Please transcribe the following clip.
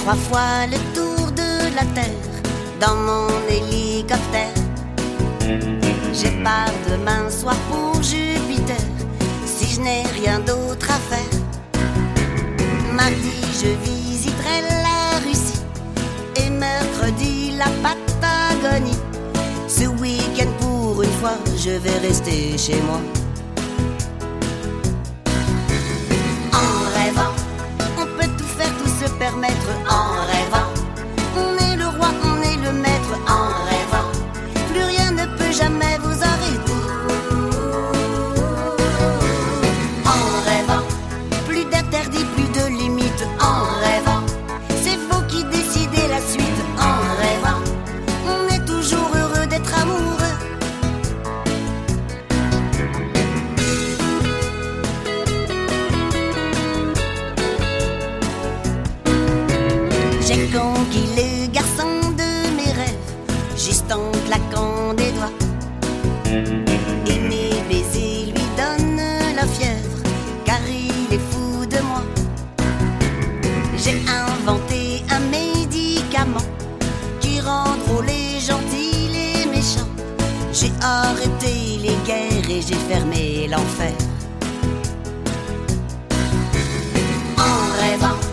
3 fois le tour de la Terre dans mon hélicoptère. Je pars demain soir pour Jupiter si je n'ai rien d'autre à faire. Mardi je visiterai la Russie et mercredi la Patagonie. Ce week-end pour une fois je vais rester chez moi. En rêvant, on peut tout faire, tout se permettre. En rêvant, on est le roi, on est le maître. En rêvant, plus rien ne peut jamais vous arrêter. En rêvant, plus d'interdits, plus de limites. En rêvant, c'est vous qui décidez la suite. En rêvant, on est toujours heureux d'être amoureux. J'ai conquis le garçon de mes rêves, juste en claquant des doigts. Et mes baisers lui donnent la fièvre, car il est fou de moi. J'ai inventé un médicament qui rend drôles les gentils, les méchants. J'ai arrêté les guerres et j'ai fermé l'enfer. En rêvant,